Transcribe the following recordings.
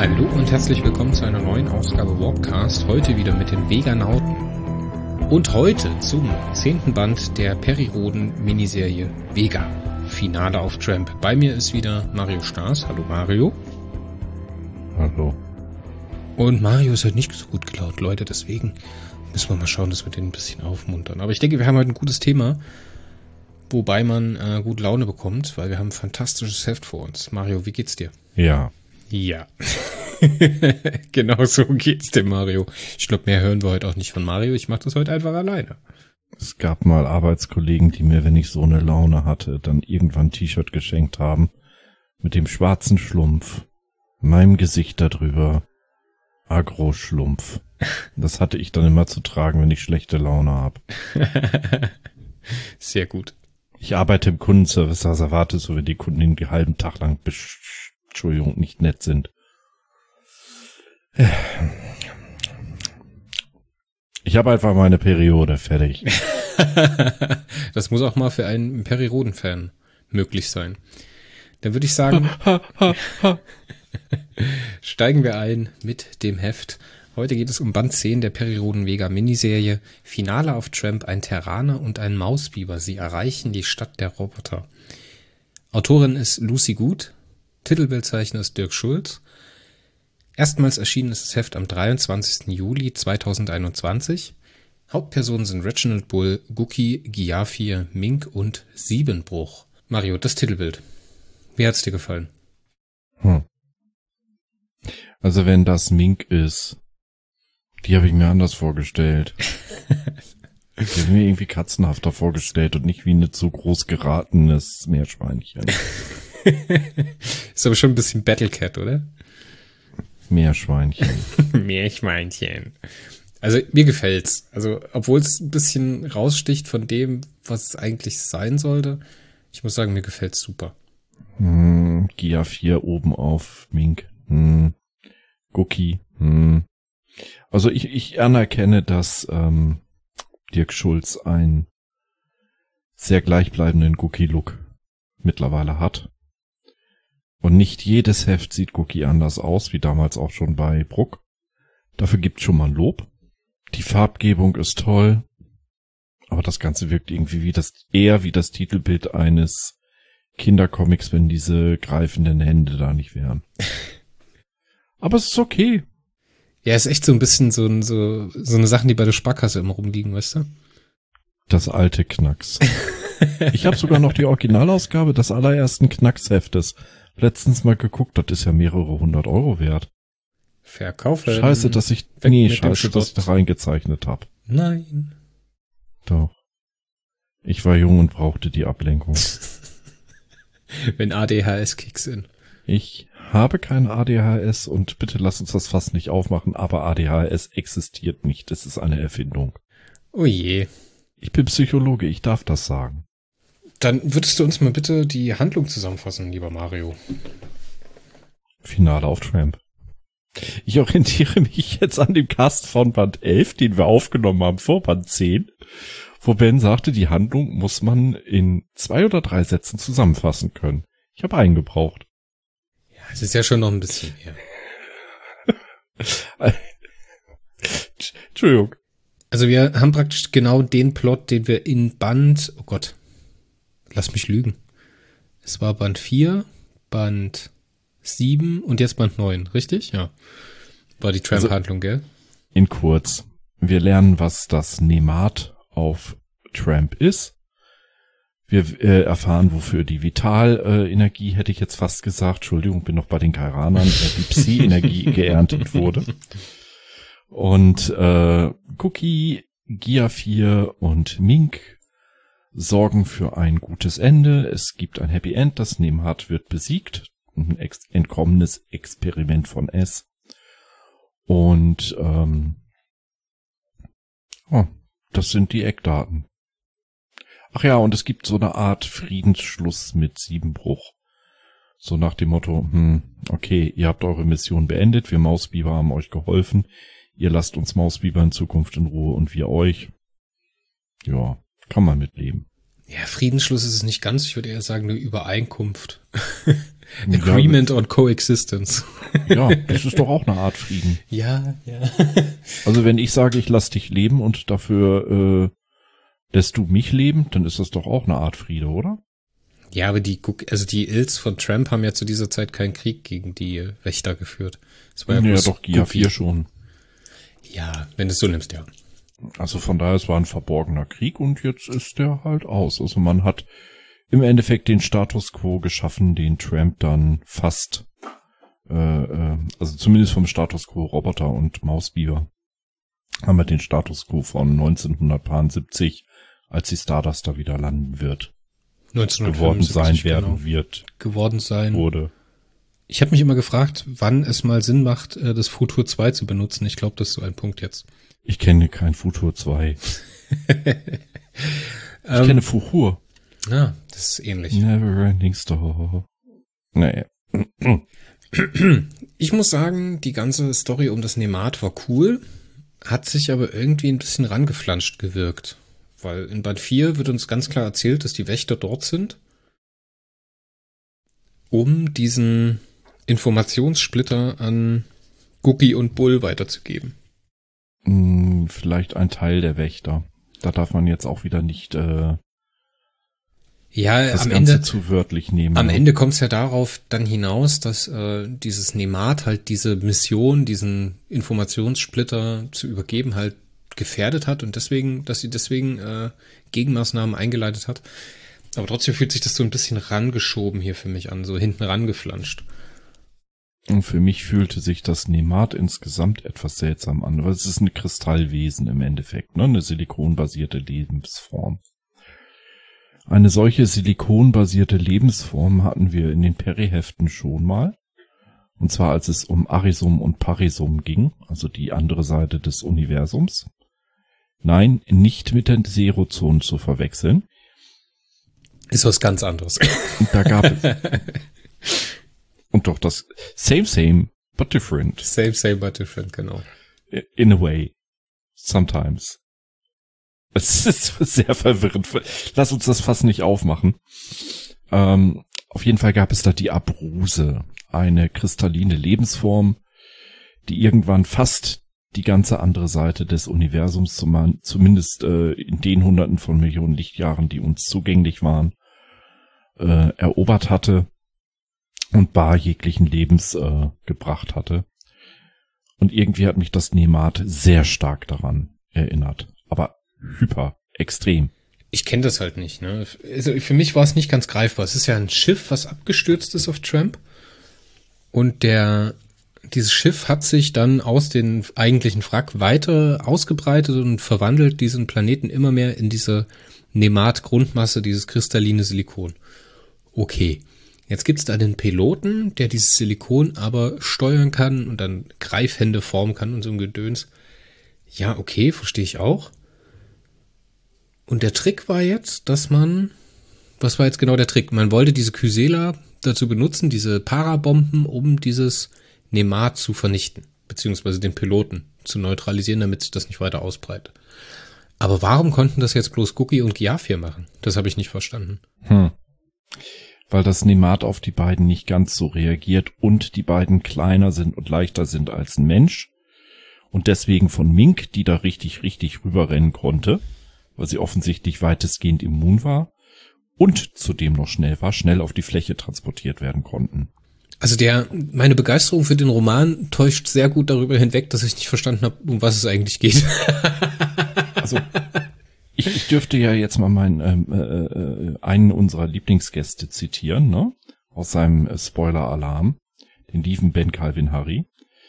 Hallo und herzlich willkommen zu einer neuen Ausgabe Warpcast, heute wieder mit den Veganauten. Und heute zum 10. Band der Perioden-Miniserie Vega, Finale auf Tramp. Bei mir ist wieder Mario Staas. Hallo Mario. Hallo. Und Mario ist halt nicht so gut gelaunt, Leute, deswegen müssen wir mal schauen, dass wir den ein bisschen aufmuntern. Aber ich denke, wir haben heute ein gutes Thema, wobei man gut Laune bekommt, weil wir haben ein fantastisches Heft vor uns. Mario, wie geht's dir? Ja. Ja. Genau so geht's dem Mario. Ich glaube, mehr hören wir heute auch nicht von Mario. Ich mache das heute einfach alleine. Es gab mal Arbeitskollegen, die mir, wenn ich so eine Laune hatte, dann irgendwann ein T-Shirt geschenkt haben mit dem schwarzen Schlumpf, meinem Gesicht darüber, Agro-Schlumpf. Das hatte ich dann immer zu tragen, wenn ich schlechte Laune habe. Sehr gut. Ich arbeite im Kundenservice, also erwarte so, wenn die Kunden den halben Tag lang Entschuldigung, nicht nett sind. Ich habe einfach meine Periode, fertig. Das muss auch mal für einen Perioden-Fan möglich sein. Dann würde ich sagen, steigen wir ein mit dem Heft. Heute geht es um Band 10 der Perioden-Vega-Miniserie. Finale auf Tramp, ein Terraner und ein Mausbiber. Sie erreichen die Stadt der Roboter. Autorin ist Lucy Good. Titelbildzeichner ist Dirk Schulz. Erstmals erschienen ist das Heft am 23. Juli 2021. Hauptpersonen sind Reginald Bull, Gookie, Giafir, Mink und Siebenbruch. Mario, das Titelbild. Wie hat's dir gefallen? Also wenn das Mink ist, die habe ich mir anders vorgestellt. Die habe ich mir irgendwie katzenhafter vorgestellt und nicht wie eine zu groß geratenes Meerschweinchen. Ist aber schon ein bisschen Battlecat, oder? Meerschweinchen. Meerschweinchen. Also mir gefällt's. Also obwohl es ein bisschen raussticht von dem, was es eigentlich sein sollte. Ich muss sagen, mir gefällt's super. Gia 4 oben auf Mink. Gookie. Also ich anerkenne, dass Dirk Schulz einen sehr gleichbleibenden Gookie-Look mittlerweile hat. Und nicht jedes Heft sieht Gookie anders aus, wie damals auch schon bei Bruck. Dafür gibt's schon mal ein Lob. Die Farbgebung ist toll. Aber das Ganze wirkt irgendwie eher wie das Titelbild eines Kindercomics, wenn diese greifenden Hände da nicht wären. Aber es ist okay. Ja, ist echt so ein bisschen so eine Sachen, die bei der Sparkasse immer rumliegen, weißt du? Das alte Knacks. Ich habe sogar noch die Originalausgabe des allerersten Knacksheftes letztens mal geguckt, das ist ja mehrere 100 € wert. Verkaufen. Scheiße, dass ich da reingezeichnet habe. Nein. Doch. Ich war jung und brauchte die Ablenkung. Wenn ADHS kicks in. Ich habe kein ADHS und bitte lass uns das Fass nicht aufmachen, aber ADHS existiert nicht. Es ist eine Erfindung. Oh je. Ich bin Psychologe, ich darf das sagen. Dann würdest du uns mal bitte die Handlung zusammenfassen, lieber Mario. Finale auf Tramp. Ich orientiere mich jetzt an dem Cast von Band 11, den wir aufgenommen haben vor Band 10, wo Ben sagte, die Handlung muss man in 2 oder 3 Sätzen zusammenfassen können. Ich habe einen gebraucht. Ja, es ist ja schon noch ein bisschen mehr. Entschuldigung. Also wir haben praktisch genau den Plot, den wir in Band, oh Gott, lass mich lügen. Es war Band 4, Band 7 und jetzt Band 9, richtig? Ja. War die Tramp-Handlung, gell? In kurz. Wir lernen, was das Nemat auf Tramp ist. Wir erfahren, wofür die Vitalenergie, hätte ich jetzt fast gesagt, Entschuldigung, bin noch bei den Kairanern, die Psi-Energie geerntet wurde. Und Gookie, Gia4 und Mink sorgen für ein gutes Ende. Es gibt ein Happy End, das Nemat wird besiegt. Ein entkommenes Experiment von S. Und das sind die Eckdaten. Ach ja, und es gibt so eine Art Friedensschluss mit Siebenbruch. So nach dem Motto, okay, ihr habt eure Mission beendet, wir Mausbiber haben euch geholfen. Ihr lasst uns Mausbiber in Zukunft in Ruhe und wir euch. Ja, kann man mitleben. Ja, Friedensschluss ist es nicht ganz. Ich würde eher sagen, eine Übereinkunft. Agreement on Coexistence. Ja, das ist doch auch eine Art Frieden. Ja. Also wenn ich sage, ich lass dich leben und dafür lässt du mich leben, dann ist das doch auch eine Art Friede, oder? Ja, aber die Ilz von Trump haben ja zu dieser Zeit keinen Krieg gegen die Wächter geführt. Das war ja doch, Gia 4 schon. Ja, wenn du es so nimmst, ja. Also von daher, es war ein verborgener Krieg und jetzt ist der halt aus. Also man hat im Endeffekt den Status Quo geschaffen, den Trump dann fast, also zumindest vom Status Quo Roboter und Mausbiber, haben wir den Status Quo von 1970, als die Stardust da wieder landen wird. 1975 geworden sein. Wurde. Ich habe mich immer gefragt, wann es mal Sinn macht, das Futur 2 zu benutzen. Ich glaube, das ist so ein Punkt jetzt. Ich kenne kein Futur 2. Ich kenne Fuchur. Ja, das ist ähnlich. Neverending Story. Naja. Ich muss sagen, die ganze Story um das Nemat war cool, hat sich aber irgendwie ein bisschen rangeflanscht gewirkt. Weil in Band 4 wird uns ganz klar erzählt, dass die Wächter dort sind, um diesen Informationssplitter an Gookie und Bull weiterzugeben. Vielleicht ein Teil der Wächter. Da darf man jetzt auch wieder nicht das am Ganze Ende zu wörtlich nehmen. Am Ende kommt es ja darauf dann hinaus, dass dieses Nemat halt diese Mission, diesen Informationssplitter zu übergeben, halt gefährdet hat und dass sie deswegen Gegenmaßnahmen eingeleitet hat. Aber trotzdem fühlt sich das so ein bisschen rangeschoben hier für mich an, so hinten rangeflanscht. Und für mich fühlte sich das Nemat insgesamt etwas seltsam an, weil es ist ein Kristallwesen im Endeffekt, ne? Eine silikonbasierte Lebensform. Eine solche silikonbasierte Lebensform hatten wir in den Periheften schon mal. Und zwar als es um Arisum und Parisum ging, also die andere Seite des Universums. Nein, nicht mit den Zerozone zu verwechseln. Ist was ganz anderes. Und da gab es... Und doch das same, but different. Same, but different, genau. In a way. Sometimes. Es ist sehr verwirrend. Lass uns das fast nicht aufmachen. Auf jeden Fall gab es da die Abruse, eine kristalline Lebensform, die irgendwann fast die ganze andere Seite des Universums, zumindest in den Hunderten von Millionen Lichtjahren, die uns zugänglich waren, erobert hatte und bar jeglichen Lebens gebracht hatte. Und irgendwie hat mich das Nemat sehr stark daran erinnert. Aber hyper, extrem. Ich kenne das halt nicht, ne? Also für mich war es nicht ganz greifbar. Es ist ja ein Schiff, was abgestürzt ist auf Tramp. Und dieses Schiff hat sich dann aus den eigentlichen Wrack weiter ausgebreitet und verwandelt diesen Planeten immer mehr in diese Nemat-Grundmasse, dieses kristalline Silikon. Okay. Jetzt gibt's da den Piloten, der dieses Silikon aber steuern kann und dann Greifhände formen kann und so ein Gedöns. Ja, okay, verstehe ich auch. Und der Trick war jetzt, was war jetzt genau der Trick? Man wollte diese Kysela dazu benutzen, diese Parabomben, um dieses Nemat zu vernichten, beziehungsweise den Piloten zu neutralisieren, damit sich das nicht weiter ausbreitet. Aber warum konnten das jetzt bloß Gookie und Gia 4 machen? Das habe ich nicht verstanden. Weil das Nemat auf die beiden nicht ganz so reagiert und die beiden kleiner sind und leichter sind als ein Mensch. Und deswegen von Mink, die da richtig rüberrennen konnte, weil sie offensichtlich weitestgehend immun war und zudem noch schnell war, schnell auf die Fläche transportiert werden konnten. Also meine Begeisterung für den Roman täuscht sehr gut darüber hinweg, dass ich nicht verstanden habe, um was es eigentlich geht. Also ich dürfte ja jetzt mal einen unserer Lieblingsgäste zitieren, ne? Aus seinem Spoiler-Alarm, den lieben Ben Calvin Harry.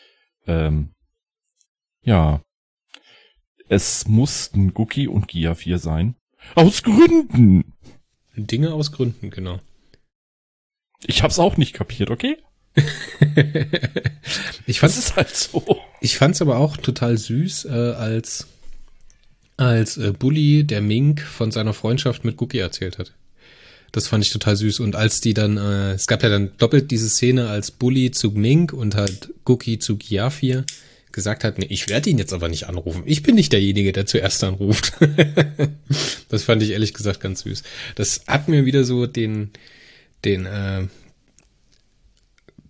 Ja, es mussten Gookie und Gia 4 sein. Aus Gründen! Dinge aus Gründen, genau. Ich hab's auch nicht kapiert, okay? Das ist halt so. Ich fand's aber auch total süß, als Bully, der Mink, von seiner Freundschaft mit Gookie erzählt hat. Das fand ich total süß. Und als die dann, es gab ja dann doppelt diese Szene, als Bully zu Mink und halt Gookie zu Gia 4 gesagt hat, nee, ich werde ihn jetzt aber nicht anrufen. Ich bin nicht derjenige, der zuerst anruft. Das fand ich ehrlich gesagt ganz süß. Das hat mir wieder so den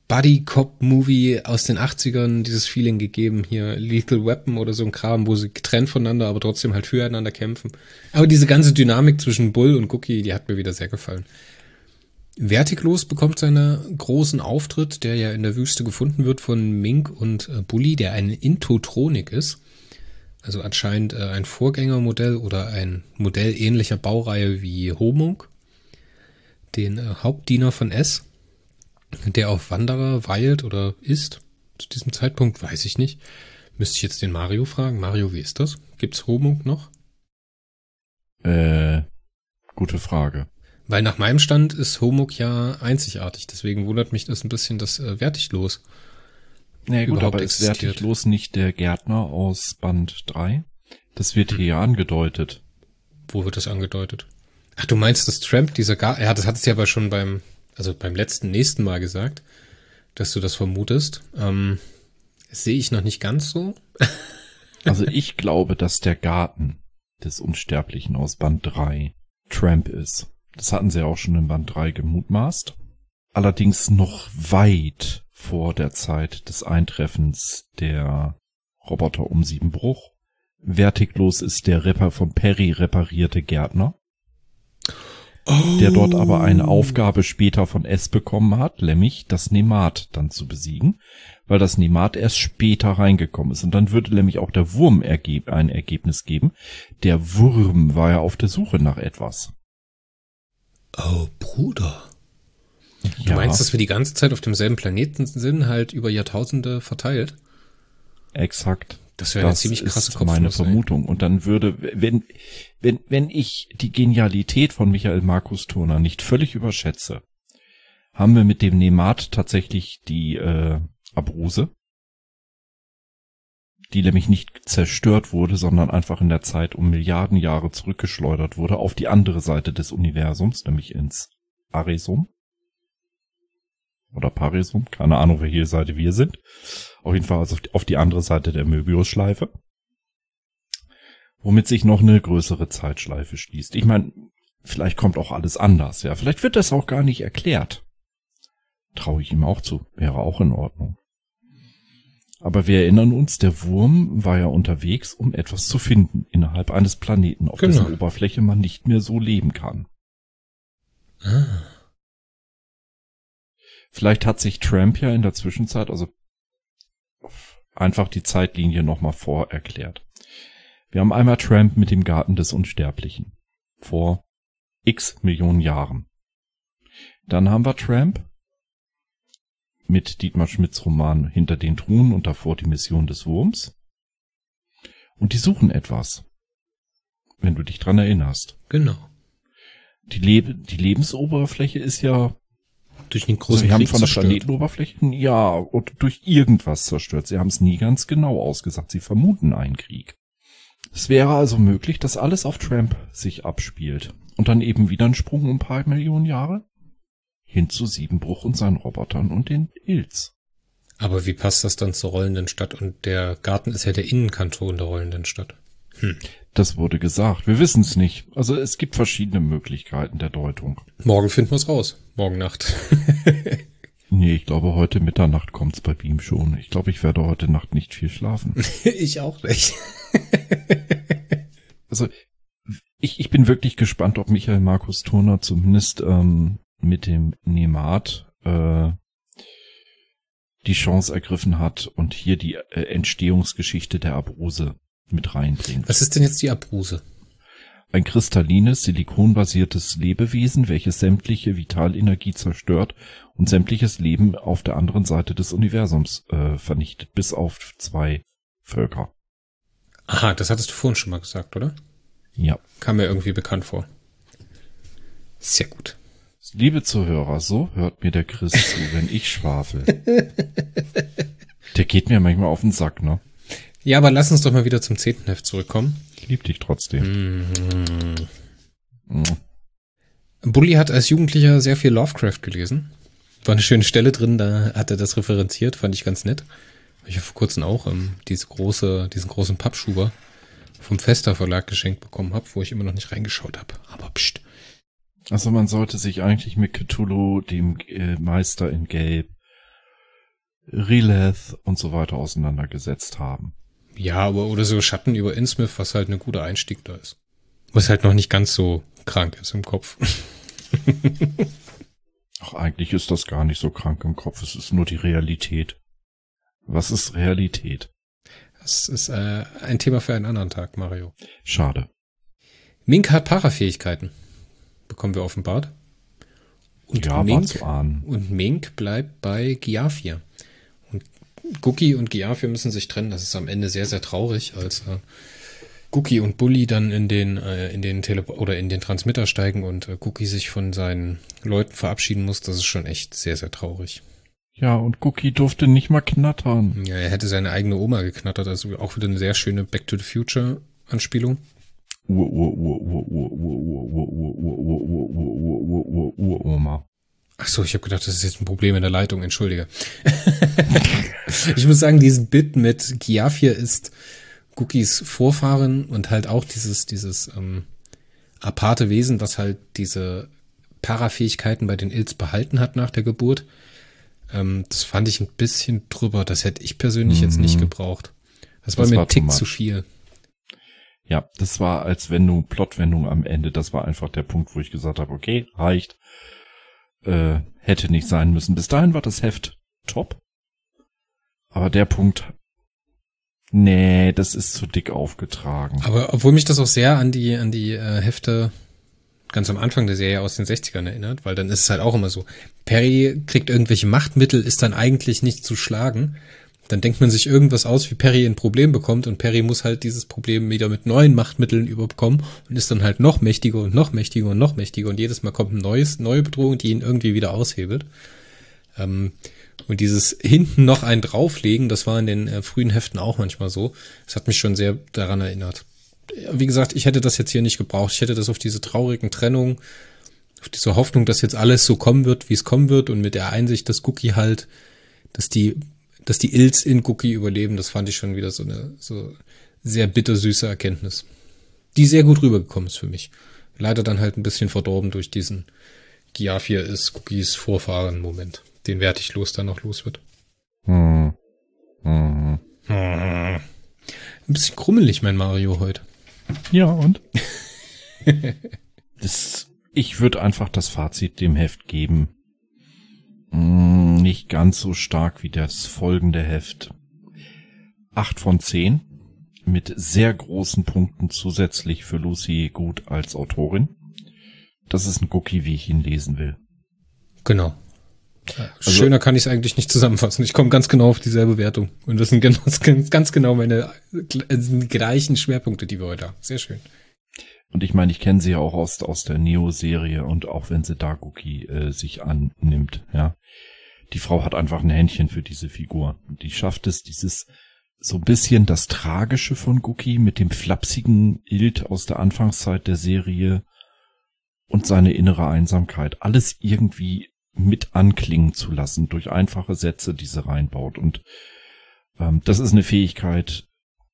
Buddy-Cop-Movie aus den 80ern dieses Feeling gegeben, hier Lethal Weapon oder so ein Kram, wo sie getrennt voneinander, aber trotzdem halt füreinander kämpfen. Aber diese ganze Dynamik zwischen Bull und Cookie, die hat mir wieder sehr gefallen. Vertiklos bekommt seinen großen Auftritt, der ja in der Wüste gefunden wird von Mink und Bully, der ein Intotronik ist. Also anscheinend ein Vorgängermodell oder ein Modell ähnlicher Baureihe wie Homunk, den Hauptdiener von S, der auf Wanderer weilt oder ist. Zu diesem Zeitpunkt weiß ich nicht. Müsste ich jetzt den Mario fragen. Mario, wie ist das? Gibt's Homunk noch? Gute Frage. Weil nach meinem Stand ist Homuk ja einzigartig. Deswegen wundert mich das ein bisschen, dass Vertiklos Na gut, überhaupt aber ist existiert. Vertiklos nicht der Gärtner aus Band 3? Das wird hier ja angedeutet. Wo wird das angedeutet? Ach, du meinst, dass Tramp dieser ja, das hattest du ja aber schon beim nächsten Mal gesagt, dass du das vermutest. Sehe ich noch nicht ganz so. Also ich glaube, dass der Garten des Unsterblichen aus Band 3 Tramp ist. Das hatten sie auch schon in Band 3 gemutmaßt. Allerdings noch weit vor der Zeit des Eintreffens der Roboter um Siebenbruch. Vertiklos ist der von Perry reparierte Gärtner, der dort aber eine Aufgabe später von S bekommen hat, nämlich das Nemat dann zu besiegen, weil das Nemat erst später reingekommen ist. Und dann würde nämlich auch der Wurm ein Ergebnis geben. Der Wurm war ja auf der Suche nach etwas. Oh, Bruder. Du Ja, meinst, dass wir die ganze Zeit auf demselben Planeten sind, halt über Jahrtausende verteilt? exakt. Das wäre eine ziemlich krasse ist meine Kopfnuss, ey. Vermutung. Und dann würde, wenn ich die Genialität von Michael Markus Turner nicht völlig überschätze, haben wir mit dem Nemat tatsächlich die Abruse, die nämlich nicht zerstört wurde, sondern einfach in der Zeit um Milliarden Jahre zurückgeschleudert wurde auf die andere Seite des Universums, nämlich ins Aresum. Oder Paresum, keine Ahnung, welche Seite wir sind. Auf jeden Fall also auf die andere Seite der Möbiusschleife. Womit sich noch eine größere Zeitschleife schließt. Ich meine, vielleicht kommt auch alles anders, ja. Vielleicht wird das auch gar nicht erklärt. Traue ich ihm auch zu. Wäre auch in Ordnung. Aber wir erinnern uns, der Wurm war ja unterwegs, um etwas zu finden innerhalb eines Planeten, auf dessen Oberfläche man nicht mehr so leben kann. Ah. Vielleicht hat sich Tramp ja in der Zwischenzeit, also einfach die Zeitlinie nochmal vorerklärt. Wir haben einmal Tramp mit dem Garten des Unsterblichen. Vor x Millionen Jahren. Dann haben wir Tramp mit Dietmar Schmidts Roman Hinter den Truhen und davor die Mission des Wurms. Und die suchen etwas. Wenn du dich dran erinnerst. Genau. Die Lebensoberfläche ist ja Durch den großen Sie haben Krieg von der zerstört. Planetenoberfläche, ja, und durch irgendwas zerstört. Sie haben es nie ganz genau ausgesagt. Sie vermuten einen Krieg. Es wäre also möglich, dass alles auf Tramp sich abspielt. Und dann eben wieder ein Sprung um ein paar Millionen Jahre hin zu Siebenbruch und seinen Robotern und den Ilz. Aber wie passt das dann zur rollenden Stadt? Und der Garten ist ja der Innenkanton der rollenden Stadt. Das wurde gesagt. Wir wissen es nicht. Also es gibt verschiedene Möglichkeiten der Deutung. Morgen finden wir es raus. Morgen Nacht. Nee, ich glaube, heute Mitternacht kommt's bei Beam schon. Ich glaube, ich werde heute Nacht nicht viel schlafen. Ich auch nicht. Also ich bin wirklich gespannt, ob Michael Markus Turner zumindest mit dem Nemat die Chance ergriffen hat und hier die Entstehungsgeschichte der Abruse mit reinbringt. Was ist denn jetzt die Abruse? Ein kristallines, silikonbasiertes Lebewesen, welches sämtliche Vitalenergie zerstört und sämtliches Leben auf der anderen Seite des Universums vernichtet, bis auf 2 Völker. Aha, das hattest du vorhin schon mal gesagt, oder? Ja. Kam mir irgendwie bekannt vor. Sehr gut. Liebe Zuhörer, so hört mir der Chris zu, wenn ich schwafel. Der geht mir manchmal auf den Sack, ne? Ja, aber lass uns doch mal wieder zum 10. Heft zurückkommen. Ich lieb dich trotzdem. Bully hat als Jugendlicher sehr viel Lovecraft gelesen. War eine schöne Stelle drin, da hat er das referenziert, fand ich ganz nett. Ich habe vor kurzem auch diesen großen Pappschuber vom Vesta Verlag geschenkt bekommen habe, wo ich immer noch nicht reingeschaut habe. Aber pst. Also man sollte sich eigentlich mit Cthulhu, dem Meister in Gelb, Rileth und so weiter auseinandergesetzt haben. Ja, aber oder so Schatten über Innsmouth, was halt ein guter Einstieg da ist. Was halt noch nicht ganz so krank ist im Kopf. Ach, eigentlich ist das gar nicht so krank im Kopf. Es ist nur die Realität. Was ist Realität? Das ist ein Thema für einen anderen Tag, Mario. Schade. Mink hat Parafähigkeiten. Bekommen wir offenbart. Und ja, war zu ahnen. Und Mink bleibt bei Giafir. Und Gookie und Giafir müssen sich trennen. Das ist am Ende sehr, sehr traurig, als Gookie und Bully dann in den Transmitter steigen und Gookie sich von seinen Leuten verabschieden muss. Das ist schon echt sehr, sehr traurig. Ja, und Gookie durfte nicht mal knattern. Ja, er hätte seine eigene Oma geknattert. Also auch wieder eine sehr schöne Back to the Future Anspielung. Uroma. Ach so, ich habe gedacht, das ist jetzt ein Problem in der Leitung. Entschuldige. Ich muss sagen, dieses Bit mit Giafir ist Gookies Vorfahren und halt auch dieses aparte Wesen, was halt diese Parafähigkeiten bei den Ilz behalten hat nach der Geburt. Das fand ich ein bisschen drüber. Das hätte ich persönlich jetzt nicht gebraucht. Das war mir ein Tick zu viel. Ja, das war, als wenn du Plotwendung am Ende, das war einfach der Punkt, wo ich gesagt habe, okay, reicht. Hätte nicht sein müssen. Bis dahin war das Heft top. Aber der Punkt, nee, das ist zu dick aufgetragen. Aber obwohl mich das auch sehr an die Hefte ganz am Anfang der Serie aus den 60ern erinnert, weil dann ist es halt auch immer so, Perry kriegt irgendwelche Machtmittel, ist dann eigentlich nicht zu schlagen. Dann denkt man sich irgendwas aus, wie Perry ein Problem bekommt und Perry muss halt dieses Problem wieder mit neuen Machtmitteln überbekommen und ist dann halt noch mächtiger und noch mächtiger und noch mächtiger und jedes Mal kommt eine neue Bedrohung, die ihn irgendwie wieder aushebelt. Und dieses hinten noch einen drauflegen, das war in den frühen Heften auch manchmal so. Das hat mich schon sehr daran erinnert. Wie gesagt, ich hätte das jetzt hier nicht gebraucht. Ich hätte das auf diese traurigen Trennungen, auf diese Hoffnung, dass jetzt alles so kommen wird, wie es kommen wird und mit der Einsicht, dass Gookie halt, dass die Ilz in Gookie überleben, das fand ich schon wieder so sehr bittersüße Erkenntnis, die sehr gut rübergekommen ist für mich. Leider dann halt ein bisschen verdorben durch diesen Giafir ist Gookies Vorfahren-Moment. Den werde ich dann noch los wird. Ein bisschen krummelig, mein Mario heute. Ja, und? Ich würde einfach das Fazit dem Heft geben. Nicht ganz so stark wie das folgende Heft. 8 von 10 mit sehr großen Punkten zusätzlich für Lucy Gut als Autorin. Das ist ein Gookie, wie ich ihn lesen will. Genau. Also, schöner kann ich es eigentlich nicht zusammenfassen. Ich komme ganz genau auf dieselbe Wertung. Und das sind ganz genau meine gleichen Schwerpunkte, die wir heute haben. Sehr schön. Und ich meine, ich kenne sie ja auch aus der Neo-Serie und auch wenn sie da Gookie sich annimmt, ja. Die Frau hat einfach ein Händchen für diese Figur. Die schafft es, dieses so ein bisschen das Tragische von Gookie mit dem flapsigen Ilt aus der Anfangszeit der Serie und seine innere Einsamkeit. Alles irgendwie mit anklingen zu lassen durch einfache Sätze, die sie reinbaut. Und das ist eine Fähigkeit.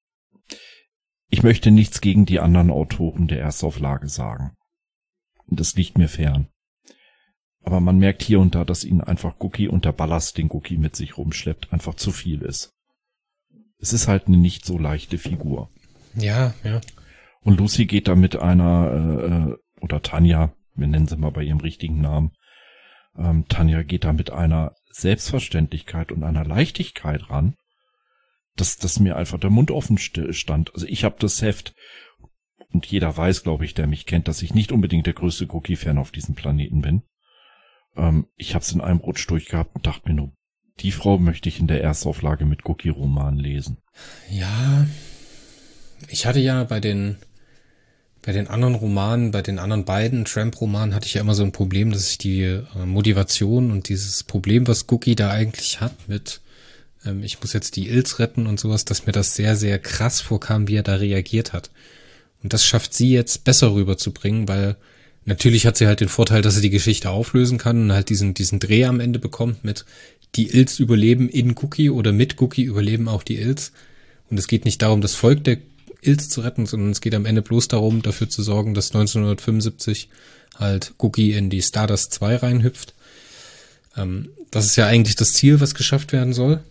Ich möchte nichts gegen die anderen Autoren der Erstauflage sagen. Das liegt mir fern. Aber man merkt hier und da, dass ihnen einfach Gookie und der Ballast, den Gookie mit sich rumschleppt, einfach zu viel ist. Es ist halt eine nicht so leichte Figur. Ja, ja. Und Lucy geht da mit einer, oder Tanja, wir nennen sie mal bei ihrem richtigen Namen, Tanja geht da mit einer Selbstverständlichkeit und einer Leichtigkeit ran, dass mir einfach der Mund offen stand. Also ich habe das Heft, und jeder weiß, glaube ich, der mich kennt, dass ich nicht unbedingt der größte Gookie-Fan auf diesem Planeten bin. Ich habe es in einem Rutsch durchgehabt und dachte mir nur, die Frau möchte ich in der Erstauflage mit Gookie-Roman lesen. Ja, ich hatte ja bei den anderen Romanen, bei den anderen beiden Tramp-Romanen hatte ich ja immer so ein Problem, dass ich die Motivation und dieses Problem, was Gookie da eigentlich hat mit ich muss jetzt die Ilz retten und sowas, dass mir das sehr, sehr krass vorkam, wie er da reagiert hat. Und das schafft sie jetzt besser rüberzubringen, weil natürlich hat sie halt den Vorteil, dass sie die Geschichte auflösen kann und halt diesen Dreh am Ende bekommt mit die Ilz überleben in Gookie oder mit Gookie überleben auch die Ilz. Und es geht nicht darum, das Volk der Ilz zu retten, sondern es geht am Ende bloß darum, dafür zu sorgen, dass 1975 halt Gookie in die Stardust 2 reinhüpft. Das ist ja eigentlich das Ziel, was geschafft werden soll.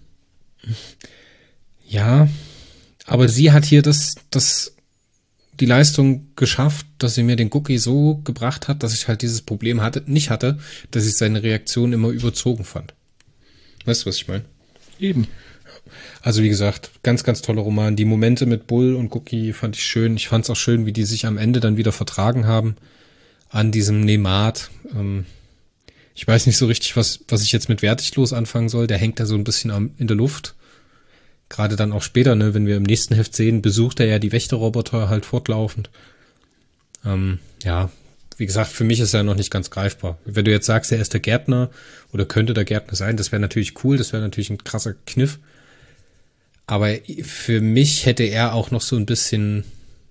Ja, aber sie hat hier die Leistung geschafft, dass sie mir den Cookie so gebracht hat, dass ich halt dieses Problem nicht hatte, dass ich seine Reaktion immer überzogen fand. Weißt du, was ich meine? Eben. Also wie gesagt, ganz, ganz toller Roman. Die Momente mit Bull und Cookie fand ich schön. Ich fand es auch schön, wie die sich am Ende dann wieder vertragen haben an diesem Nemat. Ich weiß nicht so richtig, was ich jetzt mit Wertiglos anfangen soll. Der hängt da so ein bisschen in der Luft. Gerade dann auch später, ne, wenn wir im nächsten Heft sehen, besucht er ja die Wächterroboter halt fortlaufend. Ja, wie gesagt, für mich ist er noch nicht ganz greifbar. Wenn du jetzt sagst, er ist der Gärtner oder könnte der Gärtner sein, das wäre natürlich cool, das wäre natürlich ein krasser Kniff. Aber für mich hätte er auch noch so ein bisschen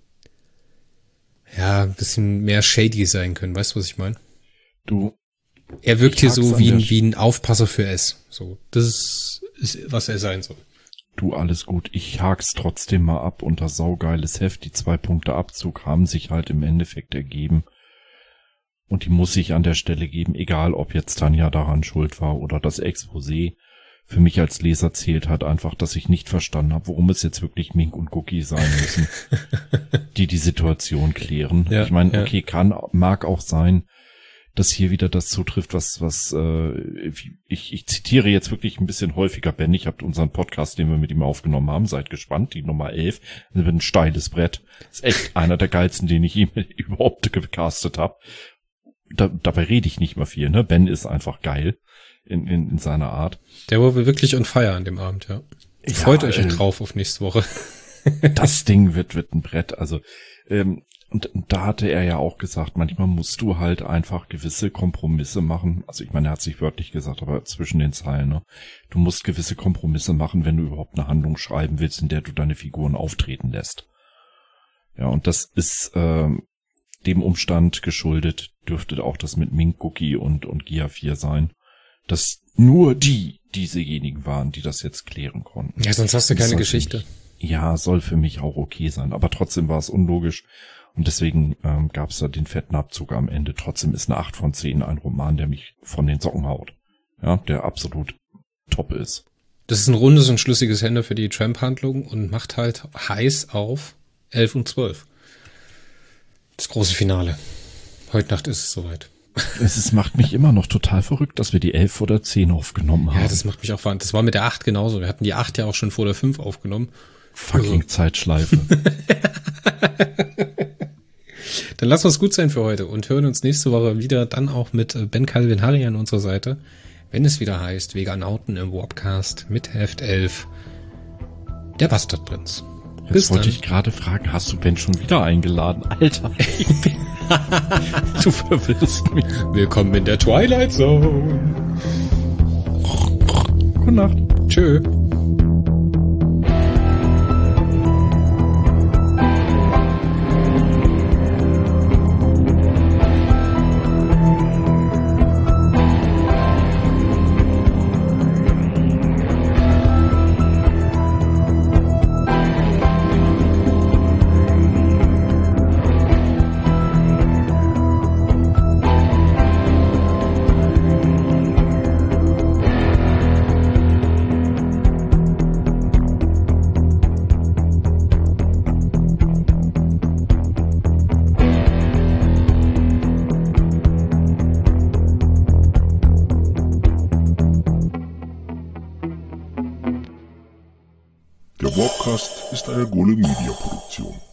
mehr shady sein können. Weißt du, was ich meine? Er wirkt hier so wie ein Aufpasser für S. So, das ist, was er sein soll. Du, alles gut. Ich hak's trotzdem mal ab unter saugeiles Heft. Die 2 Punkte Abzug haben sich halt im Endeffekt ergeben. Und die muss ich an der Stelle geben, egal ob jetzt Tanja daran schuld war oder das Exposé. Für mich als Leser zählt halt einfach, dass ich nicht verstanden habe, warum es jetzt wirklich Mink und Cookie sein müssen, die Situation klären. Ja, ich meine, okay, mag auch sein, dass hier wieder das zutrifft, was ich zitiere jetzt wirklich ein bisschen häufiger Ben. Ich habe unseren Podcast, den wir mit ihm aufgenommen haben, seid gespannt, die Nummer 11, das wird ein steiles Brett. Ist echt einer der geilsten, den ich ihm überhaupt gecastet habe. Dabei rede ich nicht mehr viel, ne? Ben ist einfach geil in seiner Art. Der war wirklich on fire an dem Abend, ja. Freut euch drauf auf nächste Woche. Das Ding wird ein Brett, also und da hatte er ja auch gesagt, manchmal musst du halt einfach gewisse Kompromisse machen. Also ich meine, er hat sich wörtlich gesagt, aber zwischen den Zeilen, ne? Du musst gewisse Kompromisse machen, wenn du überhaupt eine Handlung schreiben willst, in der du deine Figuren auftreten lässt. Ja, und das ist dem Umstand geschuldet, dürfte auch das mit Mink, Cookie und Gia 4 sein, dass nur diesejenigen waren, die das jetzt klären konnten. Ja, sonst hast du keine Geschichte. Soll für mich auch okay sein, aber trotzdem war es unlogisch. Und deswegen gab es da den fetten Abzug am Ende. Trotzdem ist eine 8 von 10 ein Roman, der mich von den Socken haut. Ja, der absolut top ist. Das ist ein rundes und schlüssiges Ende für die Tramp-Handlung und macht halt heiß auf 11 und 12. Das große Finale. Heute Nacht ist es soweit. Es macht mich immer noch total verrückt, dass wir die 11 oder 10 aufgenommen haben. Ja, das macht mich auch verrückt. Das war mit der 8 genauso. Wir hatten die 8 ja auch schon vor der 5 aufgenommen. Fucking Zeitschleife. Dann lassen wir es gut sein für heute und hören uns nächste Woche wieder, dann auch mit Ben Calvin Harry an unserer Seite, wenn es wieder heißt Veganauten im Warpcast mit Heft 11, der Bastardprinz. Jetzt wollte ich gerade fragen, hast du Ben schon wieder eingeladen? Alter, du verwirrst mich. Willkommen in der Twilight Zone. Gute Nacht. Tschö. Der Warpcast ist eine Golem Media Produktion.